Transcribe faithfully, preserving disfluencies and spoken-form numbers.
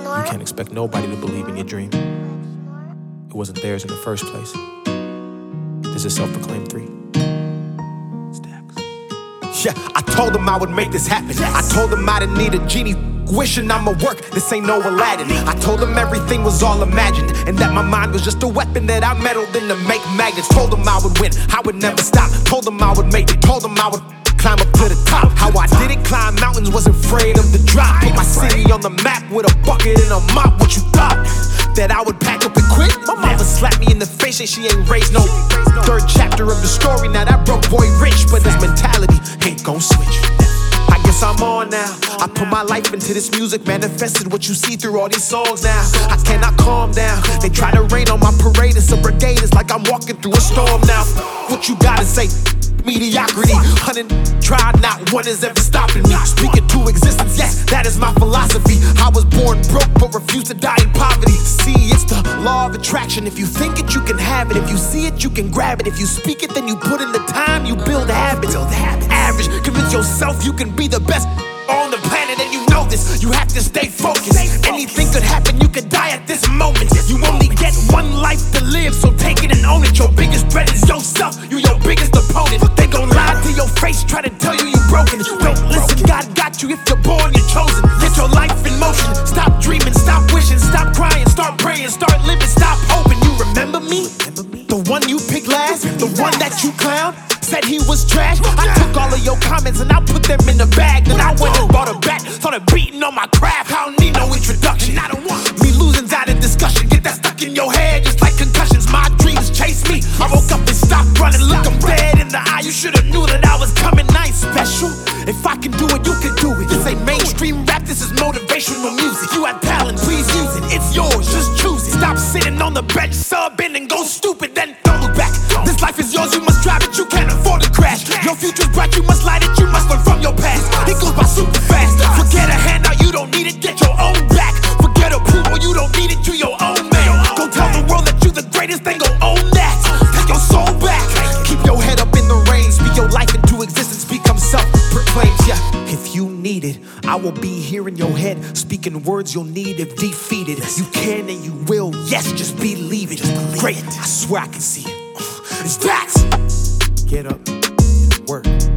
You can't expect nobody to believe in your dream. It wasn't theirs in the first place. This is Self-Proclaimed three. Stacks. Yeah, I told them I would make this happen. I told them I didn't need a genie wishing I'ma work, this ain't no Aladdin. I told them everything was all imagined, and that my mind was just a weapon that I meddled in to make magnets. Told them I would win, I would never stop. Told them I would make it, told them I would climb up to the top. How I did it, climb mountains, wasn't afraid of the drop. Put my city on the map with a bucket and a mop. What you thought? That I would pack up and quit? My mama slapped me in the face and she ain't raised no. Third chapter of the story, now that broke boy rich, but his mentality ain't gon' switch. I guess I'm on now. I put my life into this music, manifested what you see through all these songs now. I cannot calm down. They try to rain on my parade, it's a brigade, it's like I'm walking through a storm now. What you gotta say? Mediocrity, hundred tried, not one is ever stopping me. Speaking to existence, yes, that is my philosophy. I was born broke, but refuse to die in poverty. See, it's the law of attraction. If you think it, you can have it. If you see it, you can grab it. If you speak it, then you put in the time, you build habits. Average, convince yourself you can be the best on the planet, and you know this. You have to stay focused. Anything could happen, you could die at this moment. You only get one life to live, so take it and own it. Your biggest threat is yourself, you your biggest opponent. They gon' lie to your face, try to tell you you're broken. Don't listen, God got you if you're born, you're chosen. Get your life in motion, stop dreaming, stop wishing, stop crying, start praying, start living, stop hoping. You remember me? The one you picked last, the one that you clowned, said he was trash. I took all of your comments and I put them in the bag. Then I went and bought a bat, started beating on my craft. I don't need no introduction, I don't want me losing's out of discussion. Get that stuck in your head just like concussions. My dreams chase me, I woke up and stopped running. Look, I'm dead in the eye, you should've knew that I was coming. I ain't special, if I can do it, you can do it. This ain't mainstream rap, this is motivational music. You have talent, please use it, it's yours, just choose it. Stop sitting on the bench, subbing and go stupid, then don't look back. This life is yours, you must drive it, you can't afford to crash. Your future's bright, you must light it, you must learn from your past. It goes by super fast. Forget a handout, you don't need it, get your own back. Forget approval, you don't need it, you your own man. Go tell the world that you the greatest, then go own that. Take your soul back, keep your head up in the rain. Speak your life into existence, become self-proclaimed. Yeah, if you need it, I will be here in your head, speaking words you'll need if defeated. You can and you will, yes, just believe it. Great, I swear I can see it. It's that. Get up and work.